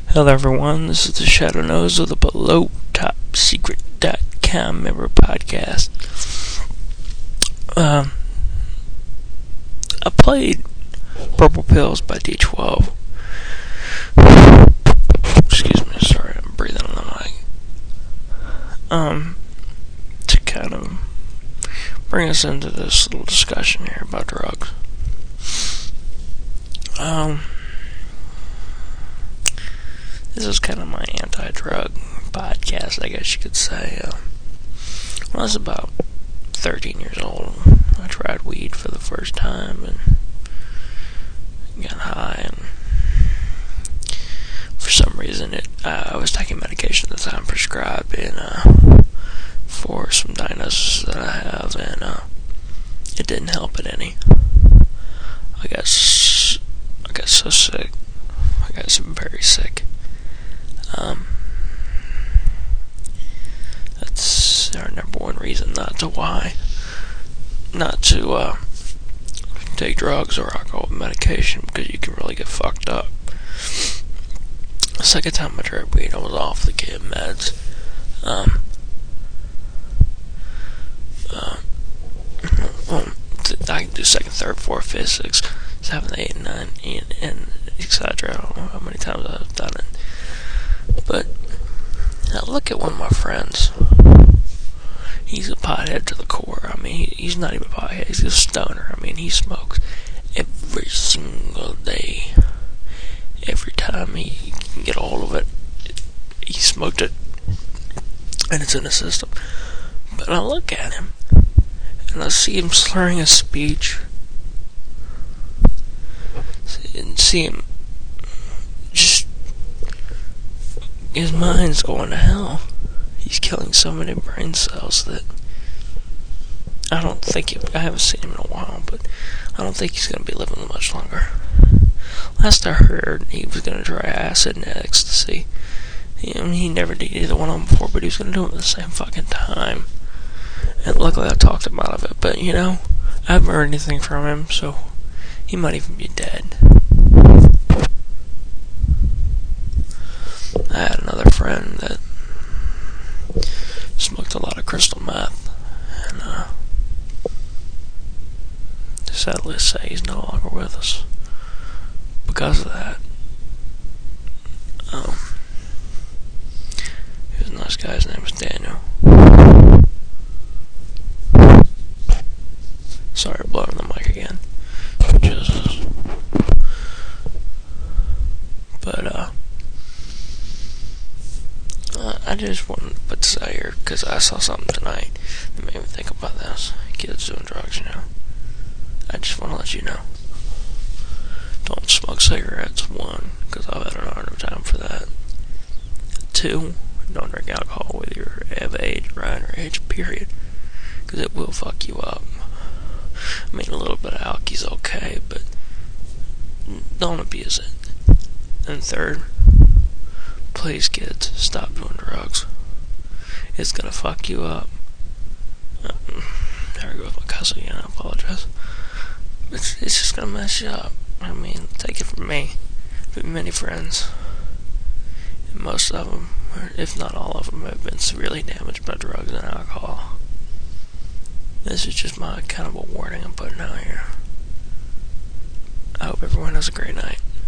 Hello everyone, this is the Shadow Nose of the Below Top Secret.com member podcast. I played Purple Pills by D12. Excuse me, sorry, I'm breathing on the mic. To kind of bring us into this little discussion here about drugs. This is kind of my anti-drug podcast, I guess you could say. When I was about 13 years old, I tried weed for the first time and got high, and for some reason I was taking medication at the time prescribed for some diagnosis that I have, and it didn't help it any. I got so sick. I got very sick. That's our number one reason not to take drugs or alcohol medication, because you can really get fucked up. The second time I tried weed, I was off the kid meds. I can do second, third, fourth, fifth, sixth, 7, 8, 9, and etc. I don't know how many times I've done it. But now look at one of my friends. He's a pothead to the core. I mean, he's not even a pothead. He's a stoner. I mean, he smokes every single day. Every time he can get a hold of it, he smoked it, and it's in his system. But I look at him, and I see him slurring his speech, and see him just, his mind's going to hell. He's killing so many brain cells that I haven't seen him in a while, but I don't think he's going to be living much longer. Last I heard, he was going to try acid and ecstasy. He never did either one of them before, but he was going to do them at the same fucking time. And luckily I talked him out of it, but I haven't heard anything from him, so he might even be dead. I had another friend that smoked a lot of crystal meth, and sadly to say, he's no longer with us because of that. He was a nice guy. His name was Daniel. Sorry, blowing the mic again. Jesus. But I just wanted to put this out here because I saw something tonight that made me think about this. Kids doing drugs, I just want to let you know. Don't smoke cigarettes, 1, because I've had a hard time for that. 2, don't drink alcohol whether you have age, or underage, period, because it will fuck you up. I mean, a little bit of alky's okay, but don't abuse it. And 3rd, please, kids, stop doing drugs. It's gonna fuck you up. There I go with my cuss again, I apologize. It's just gonna mess you up. I mean, take it from me. I have many friends, and most of them, if not all of them, have been severely damaged by drugs and alcohol. This is just my kind of a warning I'm putting out here. I hope everyone has a great night.